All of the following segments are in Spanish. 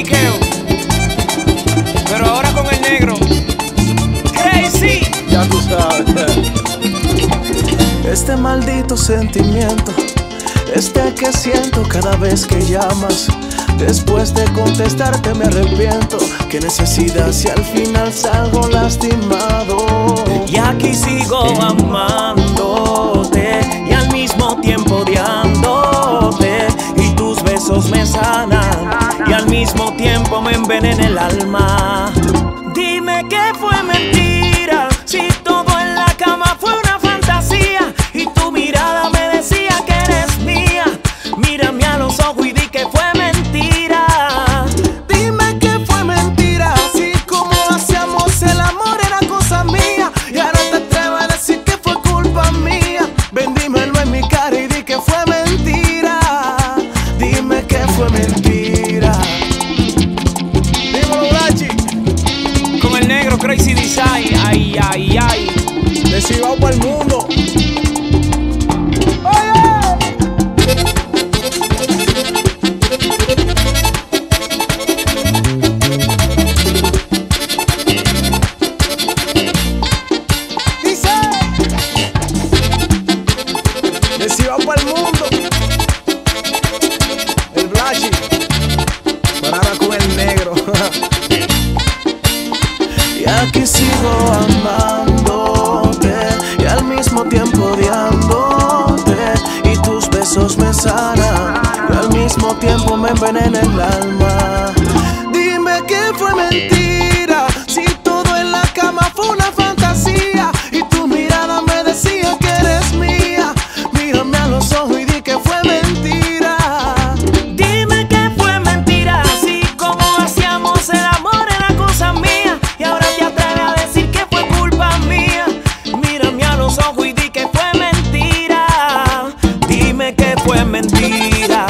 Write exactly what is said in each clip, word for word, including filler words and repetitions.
paniqueo, pero ahora con el negro. Crazy. Ya tú sabes. Este maldito sentimiento, este que siento cada vez que llamas. Después de contestarte me arrepiento. Qué necesidad si al final salgo lastimado. Y aquí sigo amándote y al mismo tiempo odiándote. Y tus besos me sanan y al mismo tiempo me envenenan el alma. Dime que fue mentira, si todo en la cama fue una fantasía y tu mirada me decía que eres mía. Mírame a los ojos y di que fue mentira. Dime que fue mentira, así como hacíamos el amor era cosa mía. Y ahora te atreves a decir que fue culpa mía. Ven, dímelo en mi cara y di que fue mentira. Dime que fue mentira. Dímelo, Blachi. Con el negro Crazy Design, ay, ay, ay. Desigual para el mundo. Desigual para el mundo. El Blachi. Banana con el negro. Y aquí sigo amándote y al mismo tiempo odiándote. Y tus besos me sanan y al mismo tiempo me envenenan el alma. Dime que fue mentira, si todo en la cama fue una fantasía y tu mirada me decía que eres mía. Mírame a los ojos y di que fue mentira. Dime que fue mentira, así como hacíamos el amor era cosa mía. Y ahora te atreves a decir que fue culpa mía. Mírame a los ojos y di que fue mentira. Dime que fue mentira.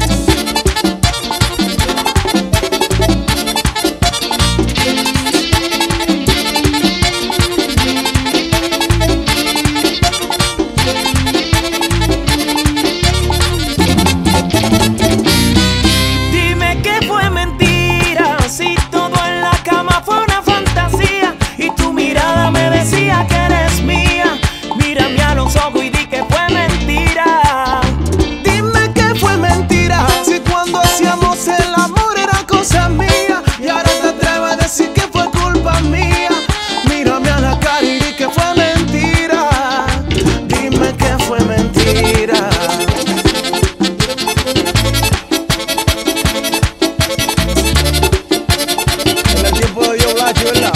Dime que fue mentira, si todo en la cama fue una fantasía y tu mirada me decía que eres mía. Mírame a los ojos y di que fue mentira. Dime que fue mentira, si cuando hacíamos el amor era cosa mía. Y ahora te atreves a decir que fue culpa mía. Mírame a la cara y di que fue mentira. Dime que fue mentira. En el tiempo de Yo Blachi, ¿verdad?